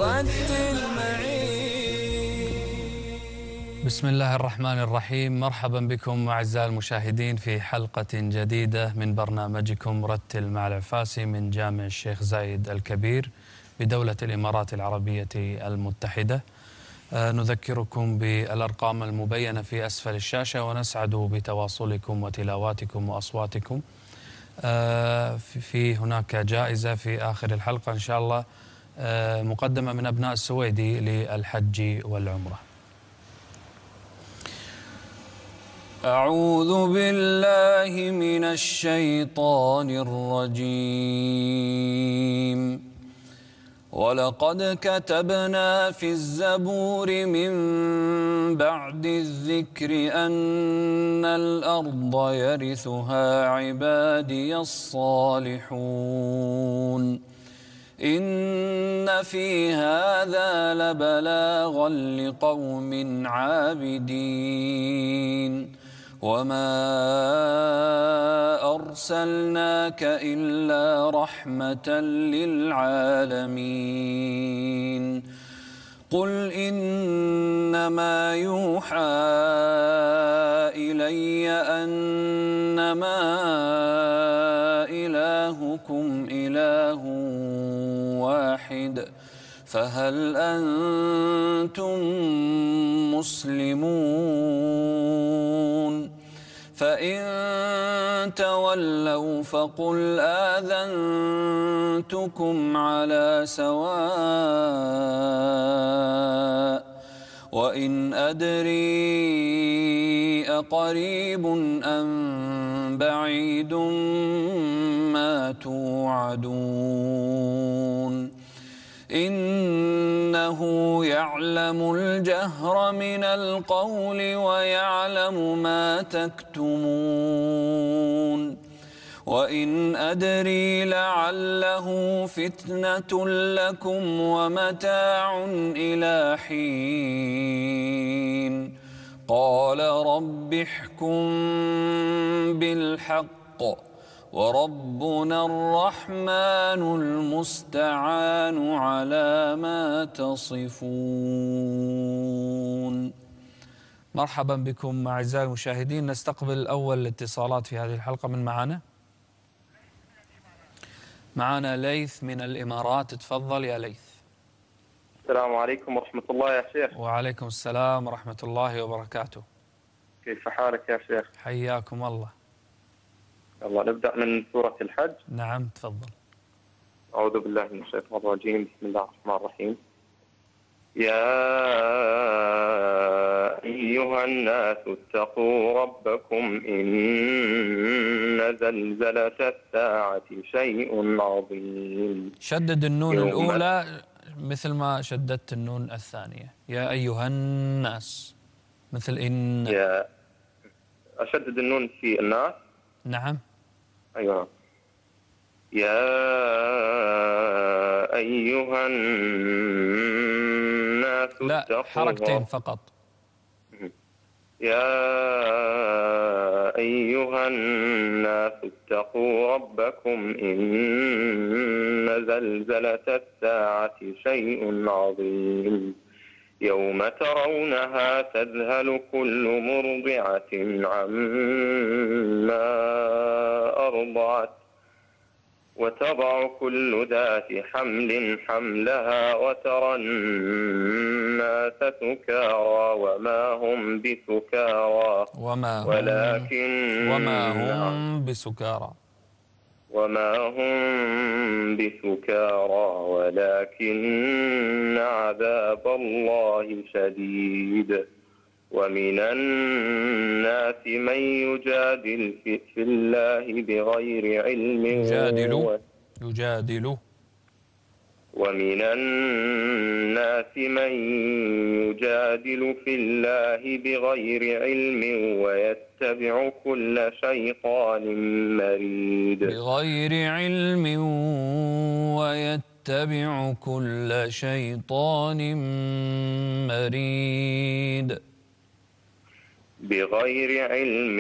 رتل معي. بسم الله الرحمن الرحيم. مرحبا بكم أعزائي المشاهدين في حلقة جديدة من برنامجكم رتل مع العفاسي من جامع الشيخ زايد الكبير بدولة الإمارات العربية المتحدة. نذكركم بالأرقام المبينة في أسفل الشاشة، ونسعد بتواصلكم وتلاواتكم وأصواتكم. في هناك جائزة في آخر الحلقة إن شاء الله مقدمة من أبناء السويدي للحج والعمرة. أعوذ بالله من الشيطان الرجيم. ولقد كتبنا في الزبور من بعد الذكر أن الأرض يرثها عبادي الصالحون إن في هذا لبلاغا لقوم عابدين وما أرسلناك إلا رحمة للعالمين. قل إنما يوحى إلي أنما إلهكم إله واحد فهل أنتم مسلمون؟ فإن تولوا فقل آذنتكم على سواء وإن أدري أقريب أم بعيد ما توعدون إنه يعلم الجهر من القول ويعلم ما تكتمون وإن أدري لعله فتنة لكم ومتاع إلى حين. قال رب احكم بالحق وربنا الرحمن المستعان على ما تصفون. مرحبا بكم أعزائي المشاهدين. نستقبل أول الاتصالات في هذه الحلقة. من معنا ليث من الإمارات. تفضل يا ليث. السلام عليكم ورحمة الله يا شيخ. وعليكم السلام ورحمة الله وبركاته. كيف حالك يا شيخ؟ حياكم الله. يلا نبدأ من سورة الحج. نعم تفضل. أعوذ بالله من الشيطان الرجيم. بسم الله الرحمن الرحيم. يا أيها الناس اتقوا ربكم إن زلزلة الساعة شيء عظيم. شدد النون الأولى مثل ما شددت النون الثانية. يا أيها الناس مثل إن. يا أشدد النون في الناس. نعم. أيوة. يا أيها الناس لا، حركتين فقط. يا أيها الناس اتقوا ربكم إن زلزلة الساعة شيء عظيم يوم ترونها تذهل كل مرضعة عما أرضعت وتضع كل ذات حمل حملها وترى الناس سكارى وما هم بسكارى ولكن عذاب الله شديد. ومن الناس من يجادل في الله بغير علم ومن الناس من يجادل في الله بغير علم ويتبع كل شيطان مريد. بغير علم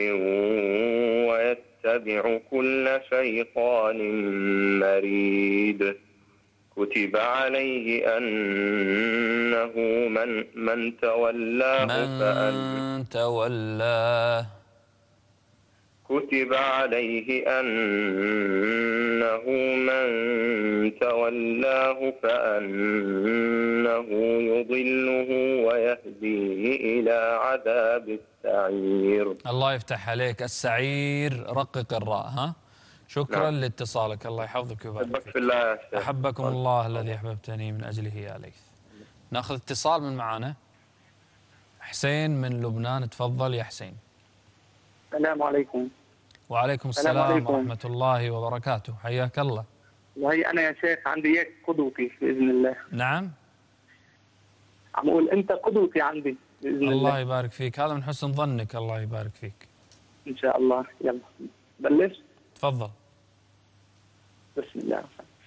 ويتبع كل شيطان مريد. كتب عليه أنه من تولاه من تولاه. كتب عليه أنه من تولاه فأنه يضله ويهديه إلى عذاب السعير. الله يفتح عليك. السعير، رقق الراء. ها، شكرا نعم. لاتصالك، الله يحفظك ويبارك أحبك في فيك. الله يا شيخ. أحبكم الله الذي أحببتني من أجله يا ليث. ناخذ اتصال من معانا. حسين من لبنان، تفضل يا حسين. السلام عليكم. وعليكم السلام ورحمة الله وبركاته، حياك الله. وهي أنا يا شيخ عندي إياك قدوتي بإذن الله. نعم، عم أقول أنت قدوتي عندي بإذن الله. الله يبارك فيك، هذا من حسن ظنك، الله يبارك فيك. إن شاء الله. يلا بلش. تفضل. بسم الله.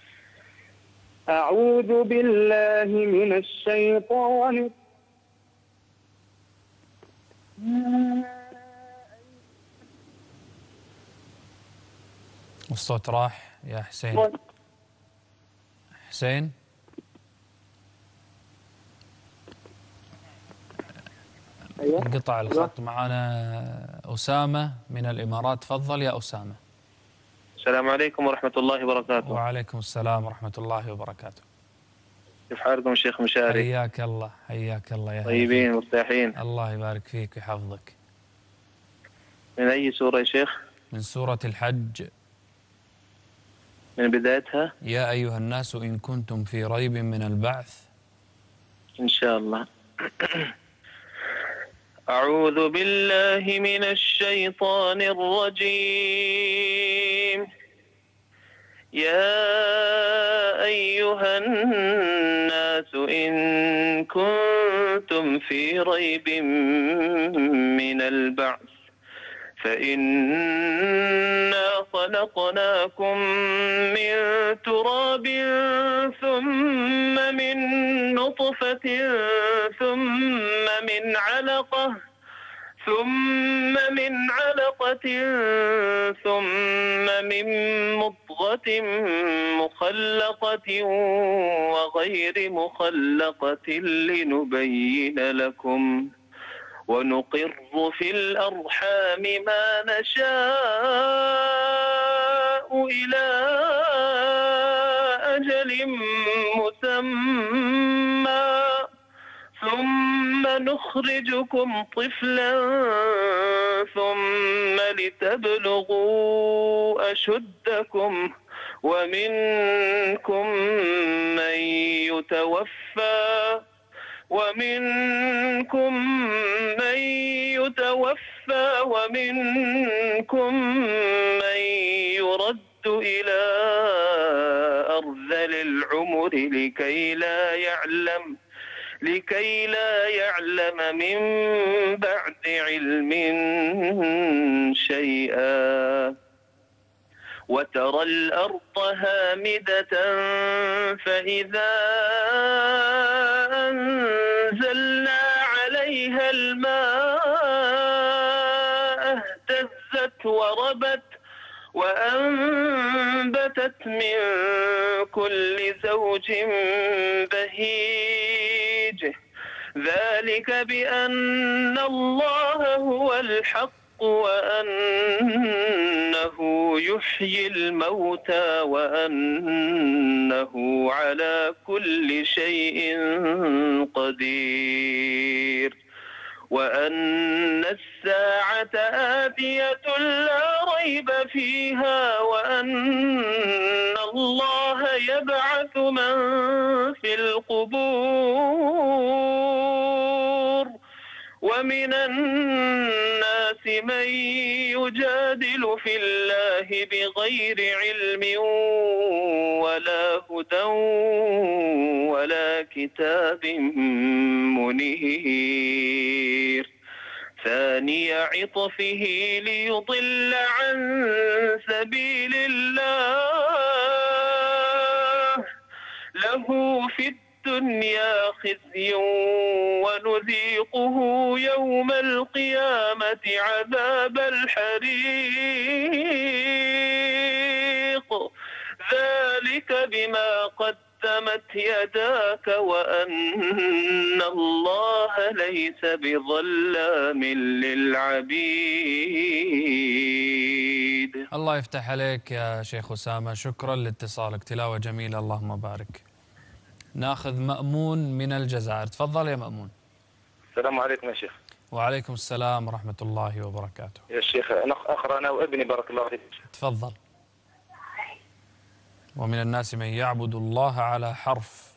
أعوذ بالله من الشيطان. الصوت راح يا حسين. حسين، أيوة. انقطع الخط. معنا أسامة من الإمارات، تفضل يا أسامة. السلام عليكم ورحمة الله وبركاته. وعليكم السلام ورحمة الله وبركاته. كيف حالكم شيخ مشاري؟ حياك الله، حياك الله يا طيبين مرتاحين. الله يبارك فيك ويحفظك. من أي سورة يا شيخ؟ من سورة الحج، من بدايتها. يا أيها الناس إن كنتم في ريب من البعث. إن شاء الله. أعوذ بالله من الشيطان الرجيم. يا أيها الناس إن كنتم في ريب من البعث فإنا خلقناكم من تراب ثم من نطفة ثم من علقة ثم من مضغة مخلقة وغير مخلقة لنبين لكم ونقر في الأرحام ما نشاء إلى أجل مسمى ثم نخرجكم طفلا ثم لتبلغوا أشدكم ومنكم من يتوفى ومنكم من يرد إلى أرذل العمر لكي لا يعلم من بعد علم شيئا وترى الأرض هامدة فإذا أنزلنا عليها الماء اهتزت وربت وأنبتت من كل زوج بهيج ذلك بأن الله هو الحق وأنه يحيي الموتى وأنه على كل شيء قدير وأن الساعة آتية لا ريب فيها وأن الله يبعث من في القبور ومن الناس من يجادل في الله بغير علم ولا هدى ولا كتاب منير ثاني عطفه ليضل عن سبيل الله له في الدنيا خزي ونذيقه يوم القيامة عذاب الحريق ذلك بما قدمت يداك وأن الله ليس بظلام للعبيد. الله يفتح عليك يا شيخ أسامة، شكرا لاتصالك، تلاوة جميلة اللهم بارك. ناخذ مأمون من الجزائر، تفضل يا مأمون. السلام عليكم يا شيخ. وعليكم السلام ورحمة الله وبركاته. يا شيخ أنا أقرأ أنا وابني بارك الله فيك. تفضل. ومن الناس من يعبد الله على حرف.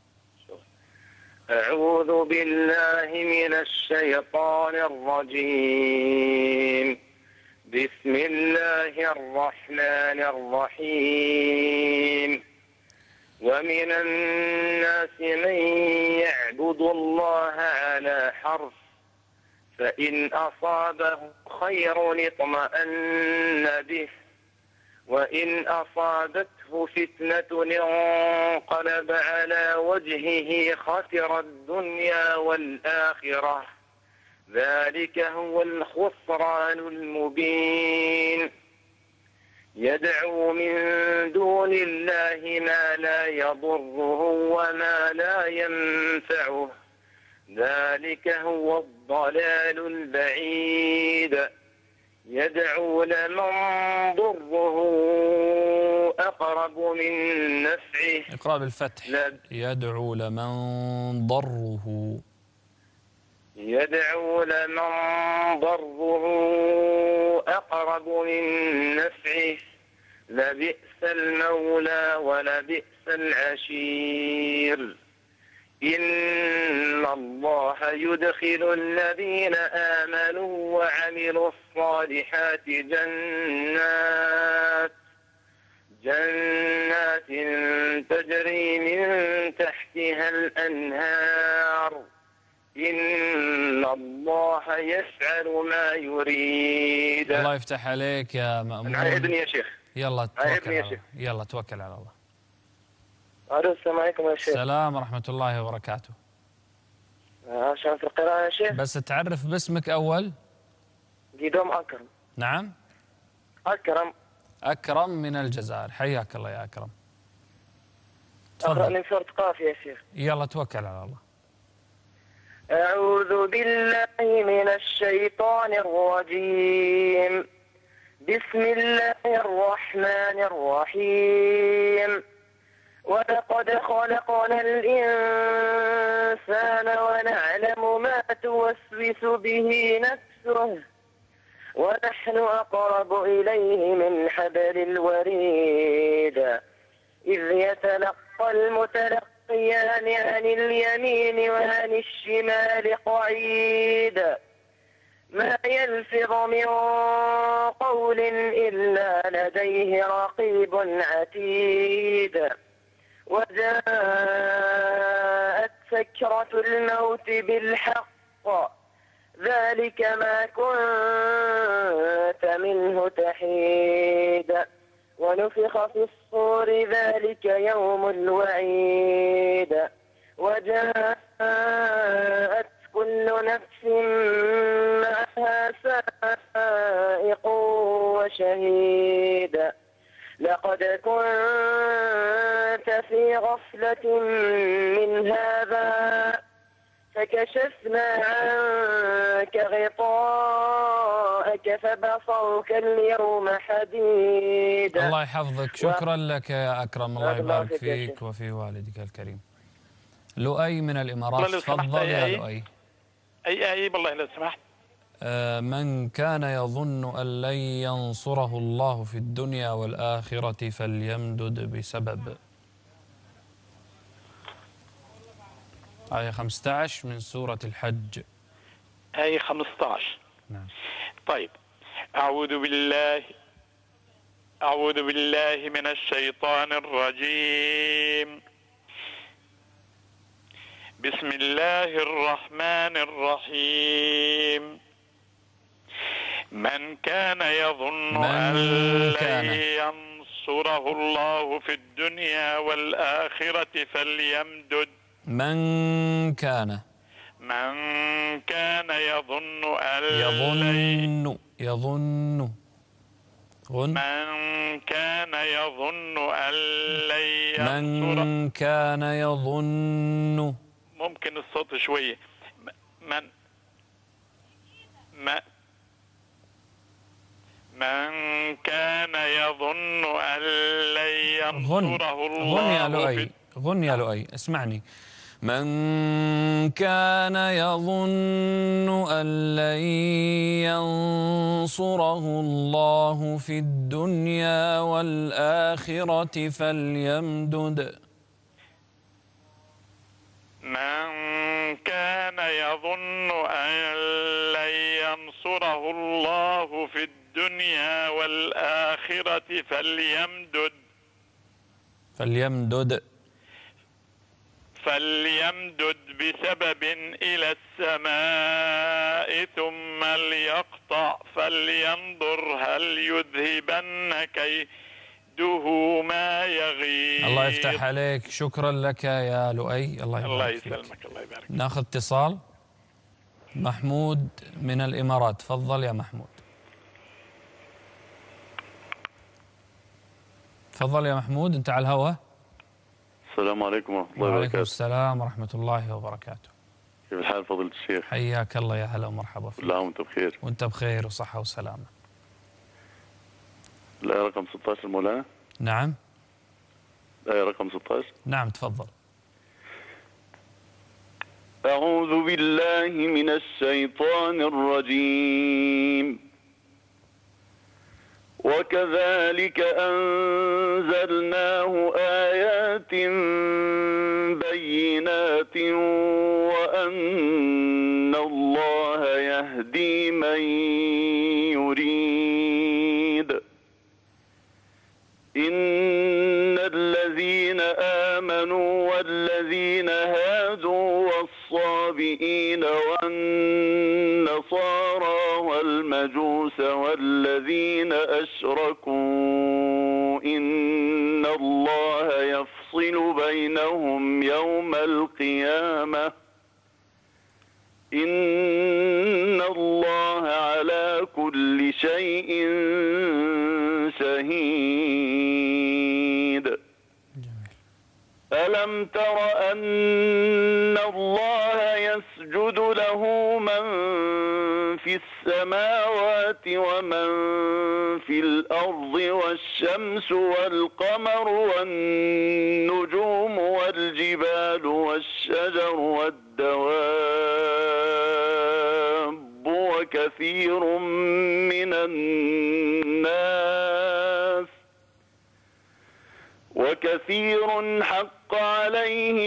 أعوذ بالله من الشيطان الرجيم. بسم الله الرحمن الرحيم. ومن الناس من يعبد الله على حرف فإن أصابه خير اطمأن به وإن أصابته فتنة انقلب على وجهه خسر الدنيا والآخرة ذلك هو الخسران المبين. يدعو من دون الله ما لا يضره وما لا ينفعه ذلك هو الضلال البعيد. يدعو لمن ضره أقرب من نفعه. اقرأ بالفتح. يدعو لمن ضره. يدعو لمن ضره أقرب من نفعه لبئس المولى ولبئس العشير. إن الله يدخل الذين آمنوا وعملوا الصالحات جنات تجري من تحتها الأنهار. إن الله يفعل ما يريد. الله يفتح عليك يا مأمون. ابني يا شيخ. يلا توكل على الله. يلا توكل على الله. السلام عليكم يا شيخ. السلام ورحمة الله وبركاته. عشان في القراءة يا شيخ. بس تعرف باسمك أول. قدوم أكرم. نعم. أكرم. أكرم من الجزائر، حياك الله يا أكرم. أقرأ من سورة قاف يا شيخ. يلا توكل على الله. أعوذ بالله من الشيطان الرجيم. بسم الله الرحمن الرحيم. ولقد خلقنا الإنسان ونعلم ما توسوس به نفسه ونحن أقرب إليه من حبل الوريد إذ يتلقى المتلقيان عن اليمين وعن الشمال قعيد ما يلفظ من قول إلا لديه رقيب عتيد. وجاءت سكرة الموت بالحق ذلك ما كنت منه تحيد. ونفخ في الصور ذلك يوم الوعيد. وجاءت كل نفس معها سائق وشهيد. لقد كنت في غفلة من هذا فكشفنا عنك غطاءك فبصرك اليوم حديد. الله يحفظك، شكرا لك يا أكرم، الله يبارك فيك وفي والدك الكريم. لؤي من الإمارات، تفضل يا لؤي. أي بالله لو سمحت. من كان يظن أن لن ينصره الله في الدنيا والآخرة فليمدد بسبب. آية 15 من سورة الحج. آية 15. نعم. طيب. أعوذ بالله من الشيطان الرجيم. بسم الله الرحمن الرحيم. من كان يظن أن لن ينصره الله في الدنيا والآخرة فليمدد. من كان يظن غن. من كان يظن أن لن ينصره. من كان يظن. ممكن الصوت شوية. من كان يظن أن لن ينصره الله. غن يا لؤي، غن يا لؤي، اسمعني. من كان يظن أن لن ينصره الله في الدنيا والآخرة فليمدد. من كان يظن أن لن ينصره الله في الدنيا والآخرة فليمدد بسبب إلى السماء ثم ليقطع فلينظر هل يذهبن كيده ما يغيظ. الله يفتح عليك، شكرا لك يا لؤي، الله يسلمك، الله يبارك. ناخذ اتصال. محمود من الإمارات، تفضل يا محمود. تفضل يا محمود، أنت على الهواء. السلام عليكم ورحمة الله وبركاته. وعليكم السلام ورحمة الله وبركاته. كيف الحال فضيلة الشيخ؟ حياك الله، يا هلا ومرحبا فيك. كل عام وأنت بخير. وأنت بخير وصحة وسلامة. الآية رقم 16 مولانا؟ نعم. الآية رقم 16؟ نعم تفضل. أعوذ بالله من الشيطان الرجيم. وكذلك أنزلناه آيات بينات وأن الله يهدي من يريد. إن الذين آمنوا والذين هادوا والصابئين والنصارى والمجوس والذين أشركوا إن الله يفصل بينهم يوم القيامة إن الله على كل شيء شهيد. ألم تر أن الله يسجد له من في السماوات ومن في الأرض والشمس والقمر والنجوم والجبال والشجر والدواب وكثير من الناس وكثير حق عليه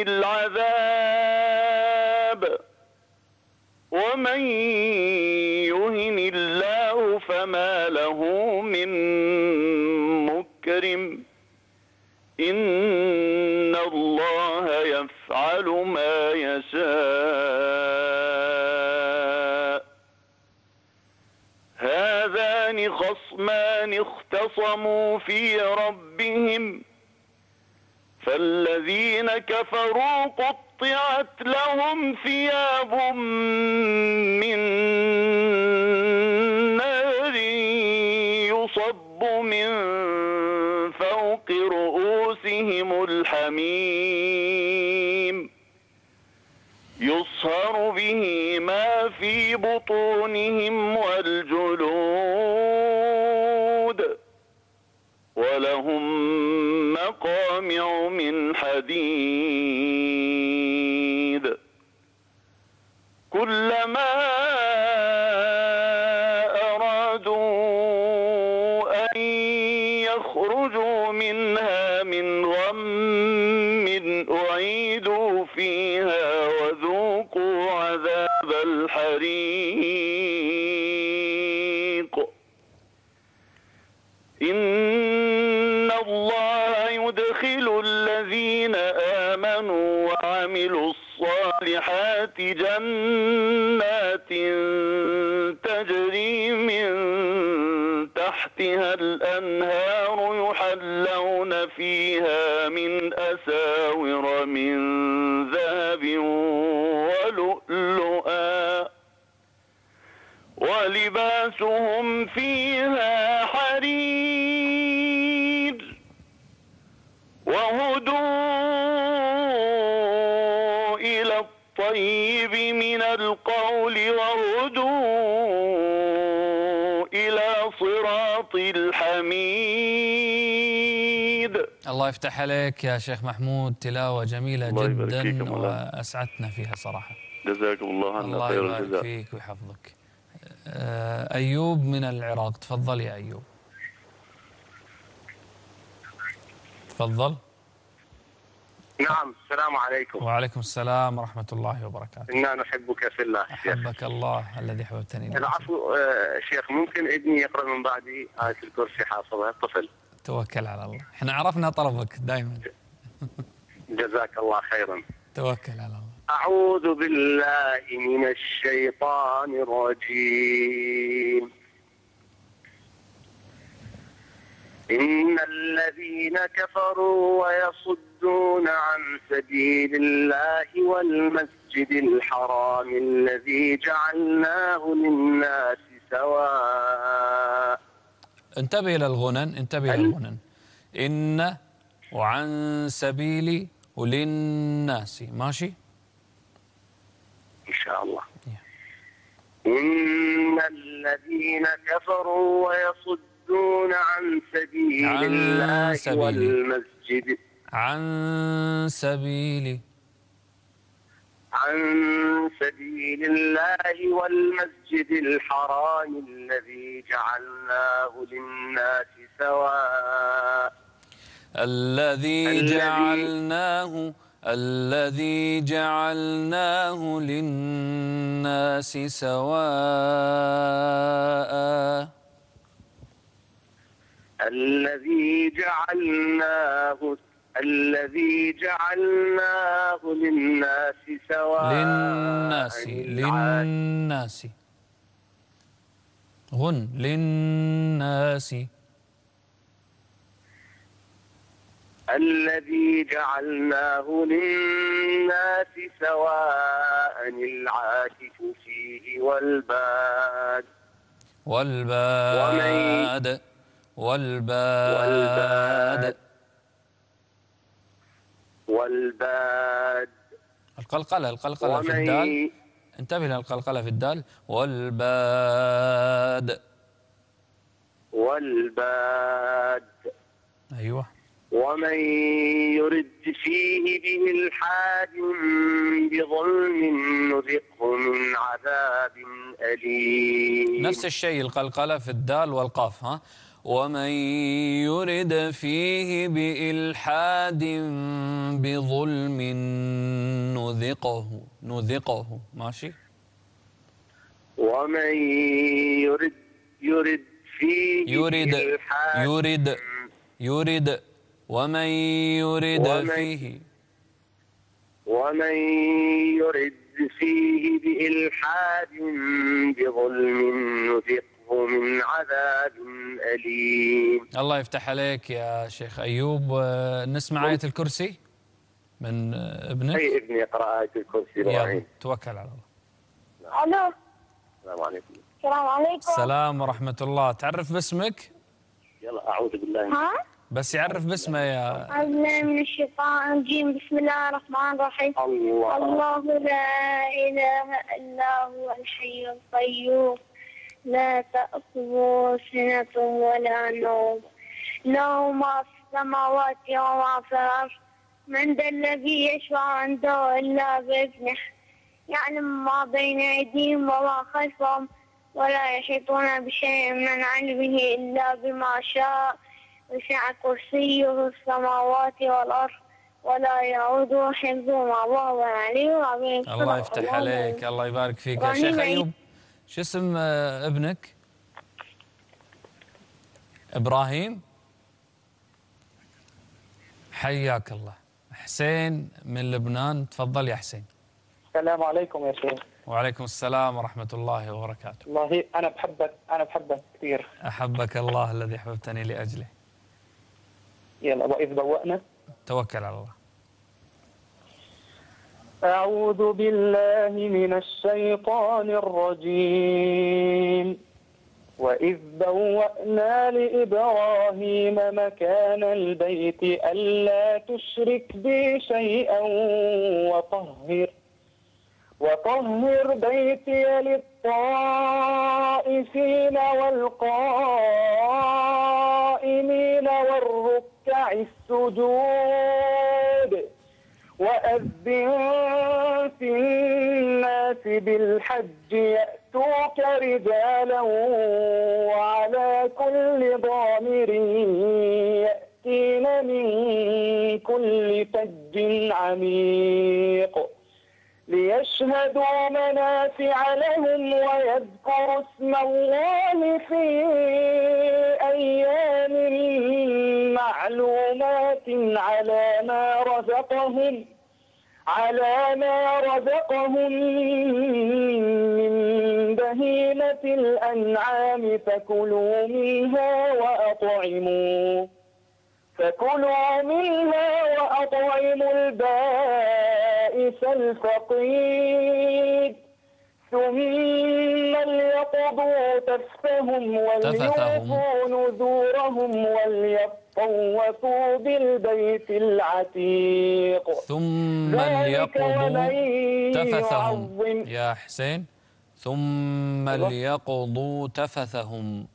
العذاب ومن يهن الله فما له من مكرم إن الله يفعل ما يشاء. هذان خصمان اختصموا في ربهم فالذين كفروا قطعت لهم ثياب من نار يصب من فوق رؤوسهم الحميم يصهر به ما في بطونهم والجلود ولهم مقامع من حديد كلما أرادوا أن يخرجوا منها من غم أعيدوا فيها وذوقوا عذاب الحريق. إن الله يدخل الذين آمنوا وعملوا الصالحات جنات تجري من تحتها الأنهار يحلون فيها من أساور من ذهب ولؤلؤا ولباسهم فيها حرير الطيب من القول وهدوا إلى صراط الحميد. الله يفتح عليك يا شيخ محمود، تلاوة جميلة جدا وأسعدتنا فيها صراحة. جزاكم الله عنا الله خير يبارك الجزاء. فيك ويحفظك. أيوب من العراق، تفضل يا أيوب. تفضل. نعم، السلام عليكم. وعليكم السلام ورحمة الله وبركاته. إنا نحبك في الله. أحبك الله الذي حببتني. العفو شيخ، ممكن ابني يقرأ من بعدي آية الكرسي حافظها طفل؟ توكل على الله، احنا عرفنا طلبك دائما. جزاك الله خيرا. توكل على الله. أعوذ بالله من الشيطان الرجيم. إن الذين كفروا ويصدون عن سبيل الله والمسجد الحرام الذي جعلناه للناس سواء. انتبه للغنن، انتبه للغنن. إن وعن سبيل وللناس، ماشي؟ إن شاء الله. إن الذين كفروا ويصدون عن سبيل الله والمسجد عن سبيل الله والمسجد الحرام الذي جعلناه للناس سواء. الذي جعلناه للناس سواء. الذي جعلناه للناس سواء. للناس غن للناس. الذي جعلناه للناس سواء العاكف فيه والباد. القلقلة في الدال، انتبه للقلقلة في الدال. والباد. أيوة. ومن يرد فيه بإلحاد بظلم نذقه من عذاب أليم. نفس الشيء القلقلة في الدال والقاف، ها. ومن يرد فيه بإلحاد بظلم نذقه، ماشي. ومن يرد فيه يرد ومن يرد فيه بإلحاد بظلم نذقه من عذاب أليم. الله يفتح عليك يا شيخ أيوب. نسمع آية الكرسي من ابنك. أي ابني يقرأ آية الكرسي. يلا توكل على الله. ألو. السلام عليكم. السلام عليكم. السلام ورحمة الله. تعرف باسمك؟ يلا أعوذ بالله. ها؟ بس يعرف باسمه يا. أعوذ بالله من الشيطان الرجيم. بسم الله الرحمن الرحيم. الله لا إله إلا هو الحي القيوم لا تأخذه سنة ولا نوم له ما في السماوات وما في الأرض من ذا الذي يشفع عنده إلا بإذنه يعلم ما بين أيديهم وما خلفهم ولا يحيطون بشيء من علمه إلا بما شاء وسع كرسيه السماوات والأرض ولا يعود حفظهما وهو العلي العظيم. الله يفتح عليك، الله يبارك فيك يا شيخ أيوب. شو اسم ابنك؟ إبراهيم. حياك الله. حسين من لبنان، تفضل يا حسين. السلام عليكم يا شيخ. وعليكم السلام ورحمة الله وبركاته. والله أنا بحبك كثير. أحبك الله الذي حببتني لأجله. يلا وإذ بوأنا. توكل على الله. أعوذ بالله من الشيطان الرجيم. وإذ بوأنا لإبراهيم مكان البيت ألا تشرك بي شيئا وطهر بيتي للطائفين والقائمين والركع السجود وأذن في الناس بالحج يأتوك رجالا وعلى كل ضامر يأتين من كل فج عميق ليشهدوا منافع لهم ويذكروا اسم الله في أيام معلومات على ما رزقهم من بهيمة الأنعام فكلوا منها وأطعموا البائس الفقير ثم ليقضوا تفثهم وليوفوا نذورهم وليطوفوا بالبيت العتيق ثم ليقضوا تفثهم يا حسين ثم ليقضوا تفثهم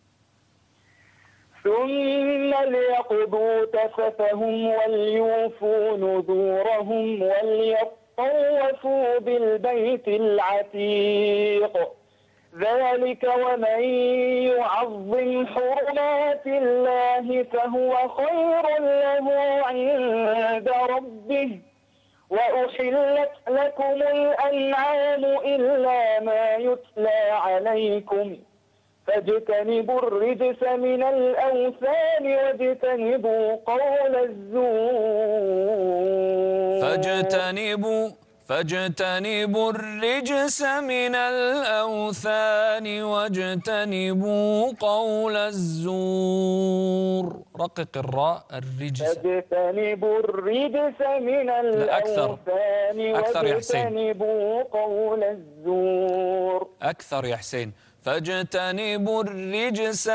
وليوفوا نذورهم وليطوفوا بالبيت العتيق ذلك ومن يعظم حرمات الله فهو خير له عند ربه وأحلت لكم الأنعام إلا ما يتلى عليكم فاجتنبوا الرجس من الأوثان واجتنبوا قول الزور فاجتنبوا الرجس من الأوثان واجتنبوا قول الزور. رقق الراء الرجس. فاجتنبوا الرجس من الأوثان واجتنبوا قول الزور. أكثر يا حسين. فاجتنبوا الرجس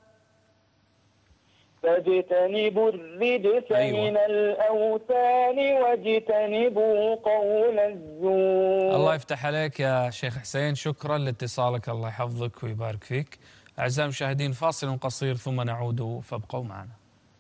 من الأوثان واجتنبوا قول الزور. الله يفتح عليك يا شيخ حسين، شكرا لاتصالك، الله يحفظك ويبارك فيك. أعزائي المشاهدين فاصل قصير ثم نعود فابقوا معنا.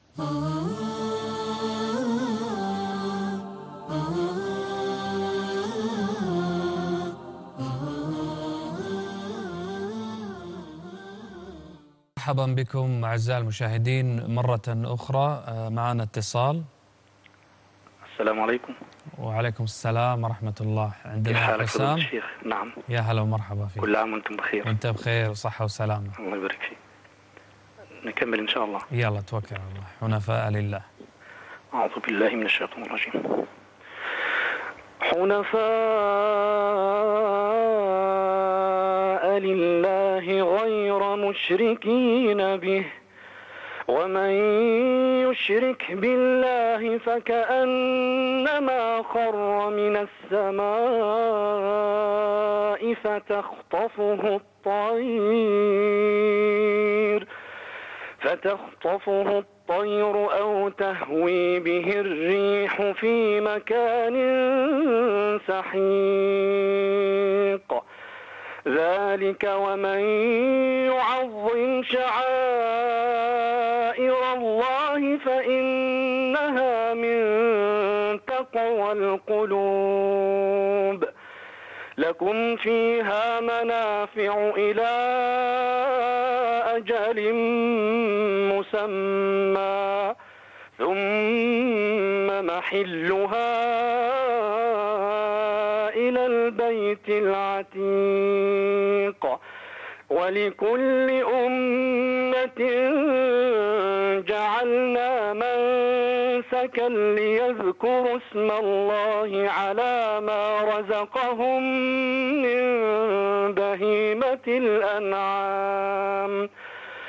مرحبا بكم أعزائي المشاهدين مرة أخرى. معنا اتصال. السلام عليكم. وعليكم السلام ورحمة الله. عندنا حسام. الشيخ. نعم. يا هلا ومرحبا فيك. كل عام وانتم بخير. وانت بخير وصحة وسلامة. الله يبارك فيك. نكمل إن شاء الله. يلا توكل على الله. حنفاء لله. أعوذ بالله من الشيطان الرجيم. حنفاء لله غير مشركين به ومن يشرك بالله فكأنما خر من السماء فتخطفه الطير أو تهوي به الريح في مكان سحيق ذلك ومن يعظم شعائر الله فإنها من تقوى القلوب لكم فيها منافع إلى أجل مسمى ثم محلها إلى البيت العتيق ولكل أمة جعلنا منسكا ليذكروا اسم الله على ما رزقهم من بهيمة الأنعام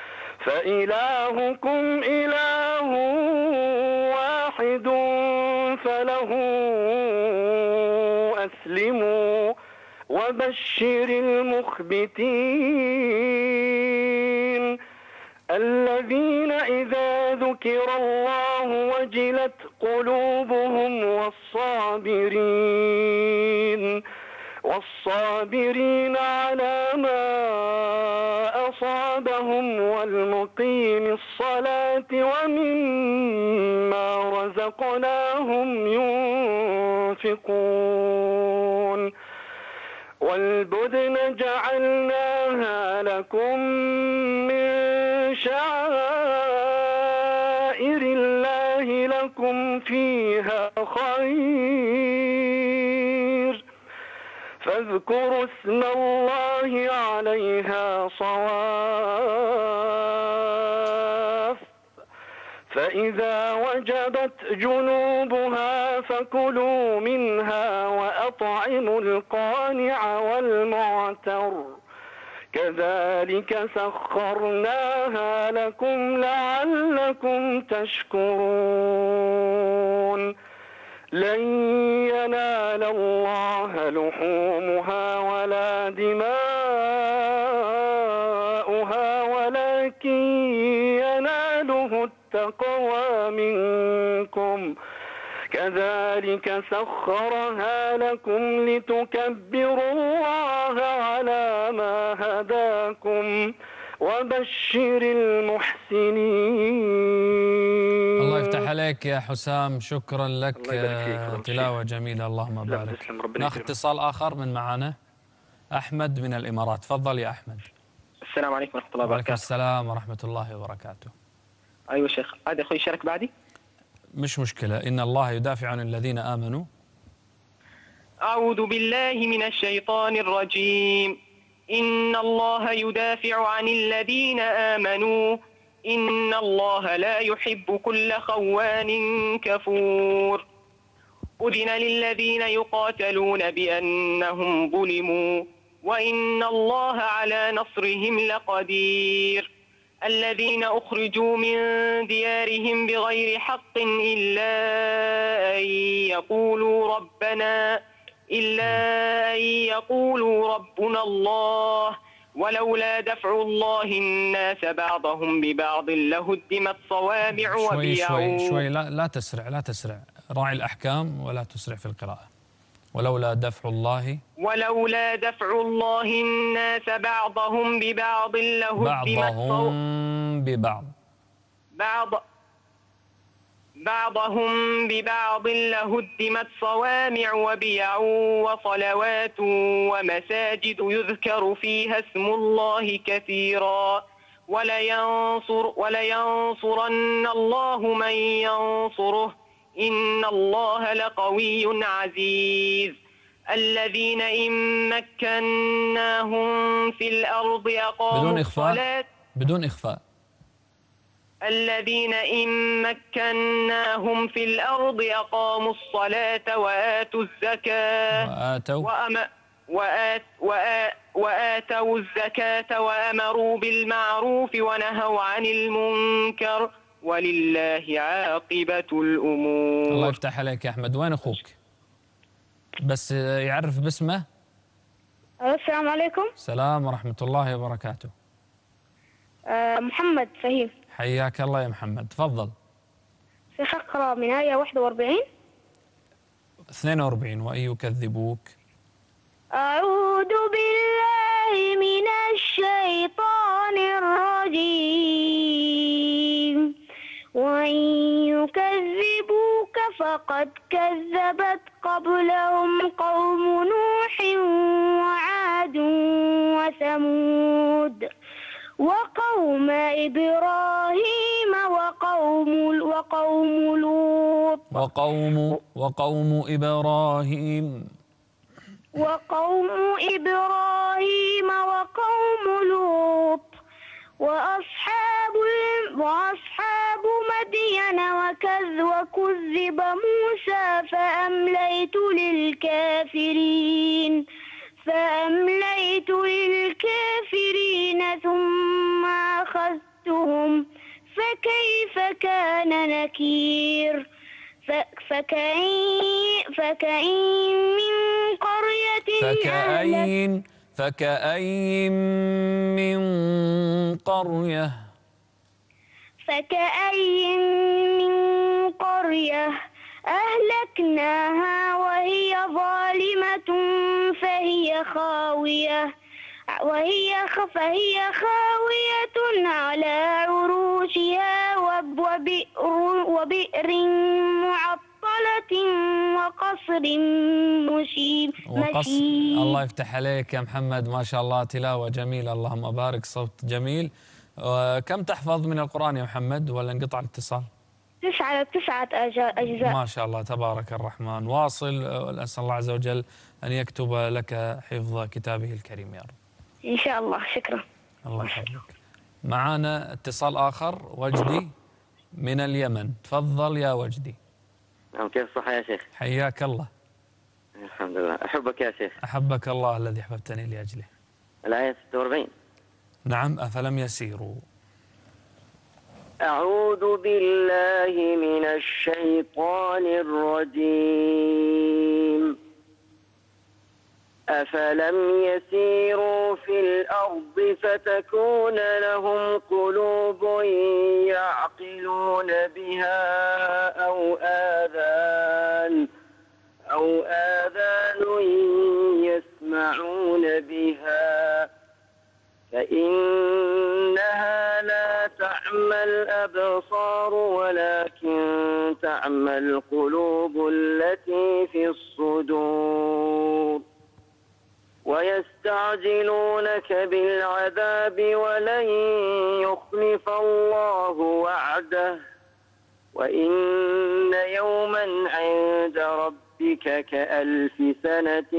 فإلهكم إله واحد فله أسلموا وبشر المخبتين الذين إذا ذكر الله الصابرين على ما أصابهم والمقيم الصلاة ومما رزقناهم ينفقون والبدن جعلناها لكم من شعائر الله لكم فيها خير فاذكروا اسم الله عليها صواف فإذا وجبت جنوبها فكلوا منها وأطعموا القانع والمعتر كذلك سخرناها لكم لعلكم تشكرون لن ينال الله لحومها ولا دماؤها ولكن يناله التقوى منكم كذلك سخرها لكم لتكبروا الله على ما هداكم وبشر المحسنين. الله يفتح عليك يا حسام، شكرا لك، تلاوة جميلة اللهم بارك. ناخذ اتصال آخر من معانا، أحمد من الإمارات. تفضل يا أحمد. السلام عليكم ورحمة الله وبركاته. وعليكم السلام ورحمة الله وبركاته. أيوة شيخ، عادي أخوي يشارك بعدي؟ مش مشكلة، إن الله يدافع عن الذين آمنوا. أعوذ بالله من الشيطان الرجيم. إن الله يدافع عن الذين آمنوا إن الله لا يحب كل خوان كفور. أذن للذين يقاتلون بأنهم ظلموا وإن الله على نصرهم لقدير. الذين أخرجوا من ديارهم بغير حق إلا أن يقولوا ربنا الله ولولا دفع الله الناس بعضهم ببعض لهدمت صوامع وبيع. شوي لا تسرع، راعي الأحكام ولا تسرع في القراءة. ولولا دفع الله الناس بعضهم ببعض لهدمت صوامع وبيع وصلوات ومساجد يذكر فيها اسم الله كثيرا ولينصرن الله من ينصره إن الله لقوي عزيز. الذين إن مكناهم في الأرض أقاموا الصلاة بدون إخفاء. الذين إن مكناهم في الأرض أقاموا الصلاة وآتوا الزكاة وآتوا الزكاة وأمروا بالمعروف ونهوا عن المنكر ولله عاقبة الأمور. الله يفتح عليك يا أحمد. وين أخوك؟ بس يعرف باسمه. السلام عليكم. السلام ورحمة الله وبركاته. محمد فهيم. حياك الله يا محمد، تفضل. شيخ اقرأ من آية 41. 42. وإن يكذبوك. أعوذ بالله من الشيطان الرجيم. وإن يكذبوك فقد كذبت قبلهم قوم نوح وعاد وثمود وقوم إبراهيم وقوم لوط وقوم إبراهيم وقوم لوط وأصحاب مدين وكذب موسى فأمليت للكافرين ثم أخذتهم فكيف كان نكير. فكأين من قرية أهلكناها وهي ظالمة فهي خاوية فهي خاوية على عروشها وبئر معطلة وقصر مشيد. الله يفتح عليك يا محمد، ما شاء الله تلاوة جميلة، اللهم بارك، صوت جميل. كم تحفظ من القرآن يا محمد ولا انقطع الاتصال؟ 9 أجزاء. ما شاء الله تبارك الرحمن. واصل، أسأل الله عز وجل أن يكتب لك حفظ كتابه الكريم يا رب إن شاء الله. شكرا. الله يحفظك. معانا اتصال آخر، وجدي من اليمن. تفضل يا وجدي. كيف الصحة يا شيخ؟ حياك الله. الحمد لله. أحبك يا شيخ. أحبك الله الذي أحببتني لأجله. الآية 46. نعم. أفلم يسيروا. أعوذ بالله من الشيطان الرجيم. أفلم يسيروا في الأرض فتكون لهم قلوب يعقلون بها أو آذان يسمعون بها فإنها لا تعمى الأبصار ولكن تعمى القلوب التي في الصدور. ويستعجلونك بالعذاب ولن يخلف الله وعده وإن يوما عند ربك كألف سنة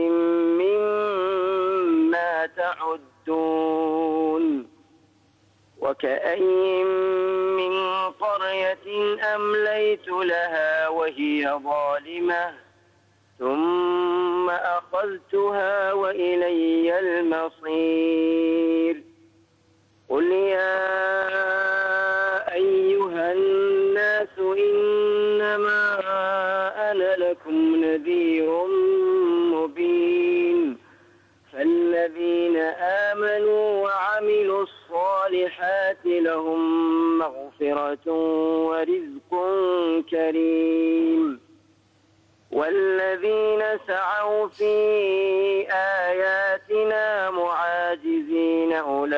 مما تعدون. وكأين من قرية أمليت لها وهي ظالمة ثم أخذتها وإلي المصير. قل يا أيها الناس إنما أنا لكم نذير مبين. فالذين آمنوا وعملوا الصالحات لهم مغفرة ورزق كريم. والذين سعوا في آياتنا معاجزين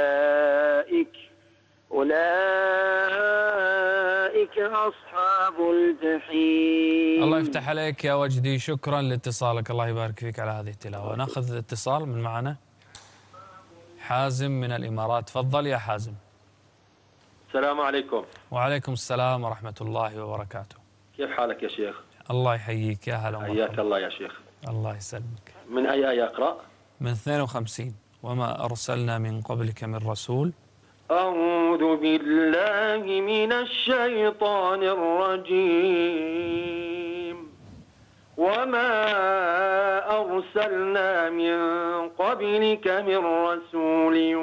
أولئك أصحاب الجحيم. الله يفتح عليك يا وجدي، شكرا لاتصالك، الله يبارك فيك على هذه التلاوة. ناخذ اتصال من معنا. حازم من الإمارات. تفضل يا حازم. السلام عليكم. وعليكم السلام ورحمة الله وبركاته. كيف حالك يا شيخ؟ الله يحييك، يا هلا ومرحبا. حياك الله يا شيخ. الله يسلمك. من أي آية أقرأ؟ من 52. وما أرسلنا من قبلك من رسول. أعوذ بالله من الشيطان الرجيم. وما أرسلنا من قبلك من رسول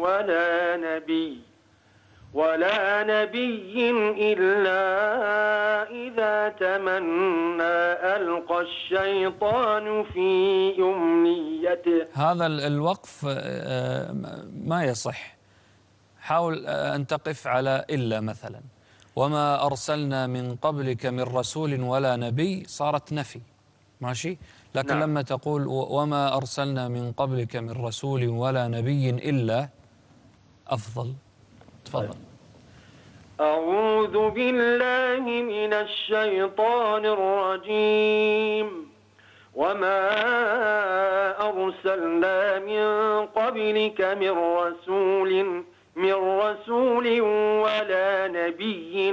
ولا نبي إلا إذا تمنى ألقى الشيطان في أمنيته. هذا الوقف ما يصح. حاول أن تقف على إلا مثلا. وما أرسلنا من قبلك من رسول ولا نبي صارت نفي، ماشي؟ لكن نعم. لما تقول وما أرسلنا من قبلك من رسول ولا نبي إلا أفضل. تفضل. أعوذ بالله من الشيطان الرجيم. وما أرسلنا من قبلك من رسول ولا نبي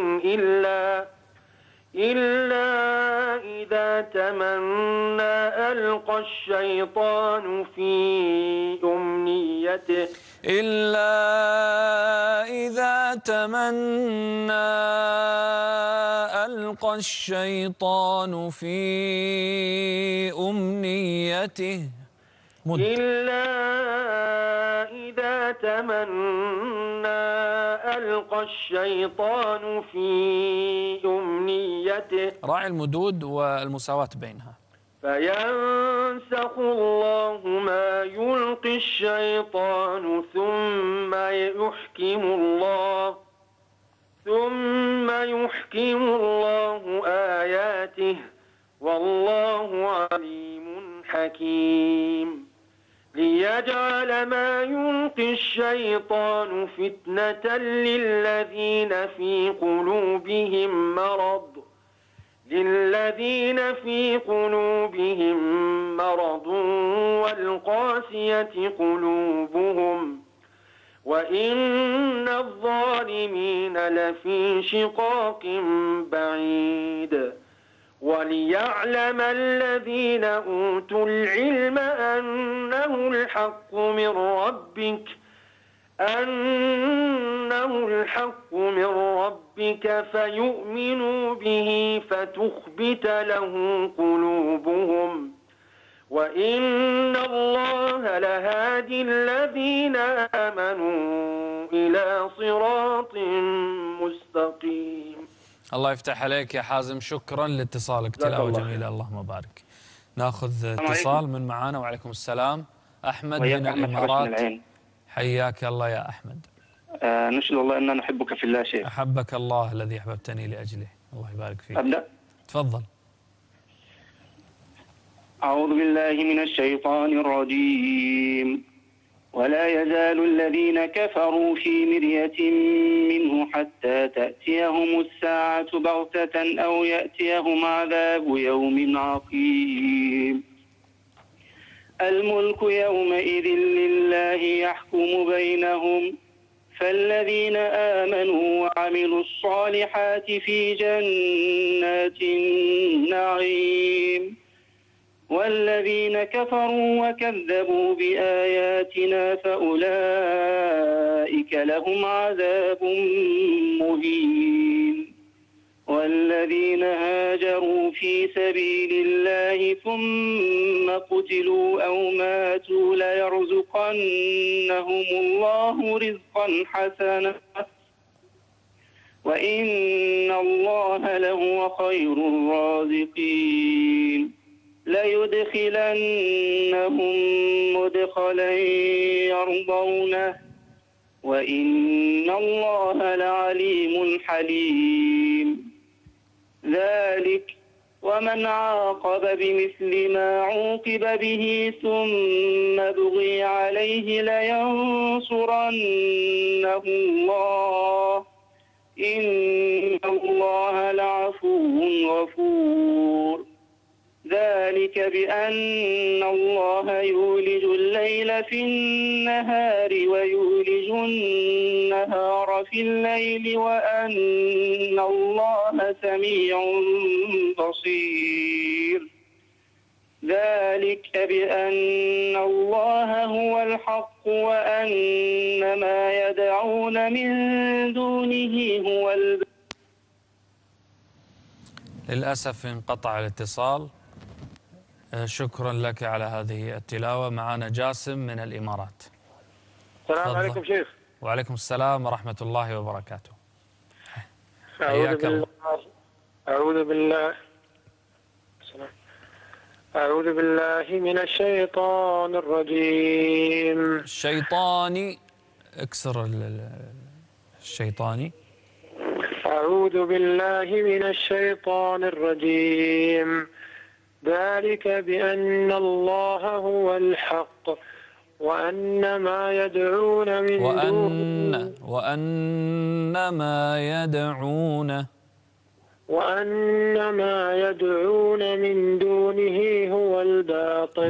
إلا إذا تمنى ألقى الشيطان في أمنيته. إلا إذا تمنى ألقى الشيطان في أمنيته. إلا إذا تمنى ألقى الشيطان في أمنيته. راعي المدود والمساواة بينها. فينسخ الله ما يلقي الشيطان ثم يحكم الله آياته والله عليم حكيم. ليجعل ما يلقي الشيطان فتنة للذين في قلوبهم مرض والقاسية قلوبهم وإن الظالمين لفي شقاق بعيد وليعلم الذين أوتوا العلم أنه الحق من ربك فيؤمنوا به فتخبت له قلوبهم وإن الله لهادي الذين آمنوا إلى صراط مستقيم. الله يفتح عليك يا حازم، شكرا لاتصالك، تلاوة جميلة اللهم بارك. ناخذ اتصال من معانا. وعليكم السلام. أحمد من الإمارات، حياك الله يا أحمد. نشهد الله أننا نحبك في الله شيخ. أحبك الله الذي أحببتني لأجله، الله يبارك فيك. أبدأ؟ تفضل. أعوذ بالله من الشيطان الرجيم. ولا يزال الذين كفروا في مرية منه حتى تأتيهم الساعة بغتة أو يأتيهم عذاب يوم عقيم. الملك يومئذ لله يحكم بينهم فالذين آمنوا وعملوا الصالحات في جنات النعيم والذين كفروا وكذبوا بآياتنا فأولئك لهم عذاب مهين. والذين هاجروا في سبيل الله ثم قتلوا أو ماتوا ليرزقنهم الله رزقا حسنا وإن الله لهو خير الرازقين. ليدخلنهم مدخلا يرضونه وإن الله لعليم حليم. ذلك ومن عاقب بمثل ما عوقب به ثم بغي عليه لينصرنه الله إن الله لعفو غفور. ذلك بأن الله يولج الليل في النهار ويولج النهار في الليل وأن الله سميع بصير. ذلك بأن الله هو الحق وأن ما يدعون من دونه هو الباطل. للأسف انقطع الاتصال. شكرا لك على هذه التلاوة. معنا جاسم من الإمارات. السلام عليكم شيخ. وعليكم السلام ورحمة الله وبركاته. أعوذ بالله من الشيطان الرجيم. الشيطاني اكسر الشيطاني. أعوذ بالله من الشيطان الرجيم. ذلك بأن الله هو الحق وأن ما يدعون من دونه وأن ما يدعون من دونه هو الباطل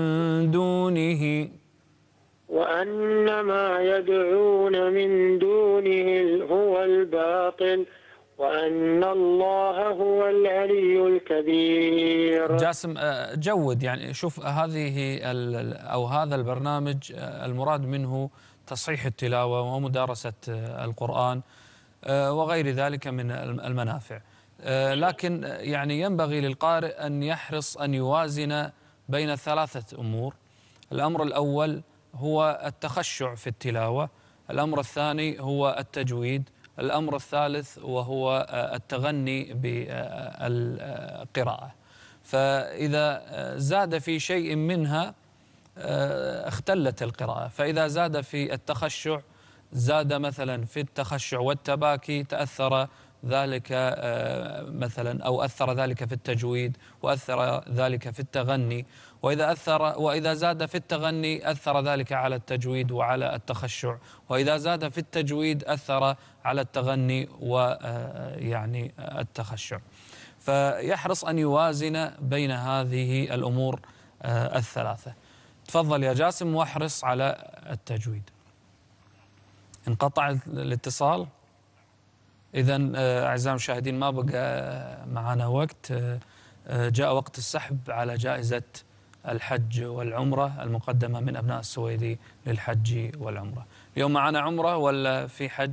وأن ما يدعون من دونه هو الباطل وأن الله هو العلي الكبير. جاسم جود، يعني شوف هذه أو هذا البرنامج المراد منه تصحيح التلاوة ومدارسة القرآن وغير ذلك من المنافع، لكن يعني ينبغي للقارئ أن يحرص أن يوازن بين ثلاثة أمور. الأمر الأول هو التخشع في التلاوة، الأمر الثاني هو التجويد، الأمر الثالث وهو التغني بالقراءة. فإذا زاد في شيء منها اختلت القراءة، فإذا زاد في التخشع زاد مثلا في التخشع والتباكي تأثر ذلك مثلا، أو أثر ذلك في التجويد، وأثر ذلك في التغني، وإذا زاد في التغني أثر ذلك على التجويد وعلى التخشع، وإذا زاد في التجويد أثر على التغني ويعني التخشع. فيحرص أن يوازن بين هذه الأمور الثلاثة. تفضل يا جاسم واحرص على التجويد. انقطع الاتصال. إذن أعزائي المشاهدين ما بقى معنا وقت، جاء وقت السحب على جائزة الحج والعمرة المقدمة من أبناء السويدي للحج والعمرة. اليوم معنا عمرة ولا في حج؟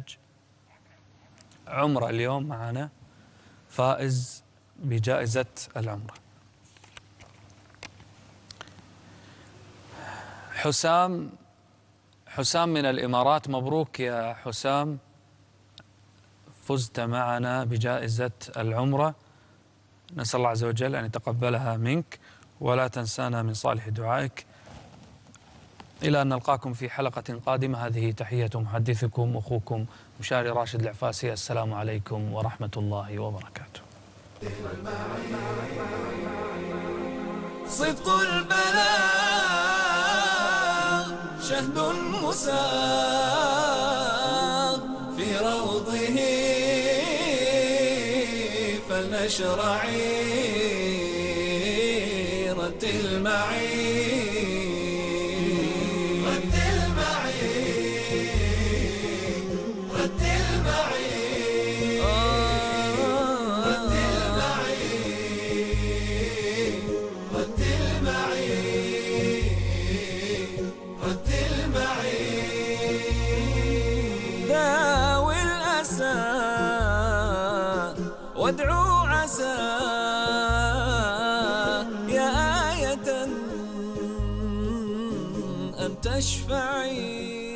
عمرة اليوم معنا، فائز بجائزة العمرة. حسام من الإمارات، مبروك يا حسام، فزت معنا بجائزة العمرة. نسأل الله عز وجل أن يتقبلها منك، ولا تنسانا من صالح دعائك. إلى أن نلقاكم في حلقة قادمة، هذه تحية محدثكم أخوكم مشاري راشد العفاسي. السلام عليكم ورحمة الله وبركاته. صدق البلاغ شهد مساغ في روضه، فلنشر عيرة المعين. وادعوا عسى يا آية أن تشفعي.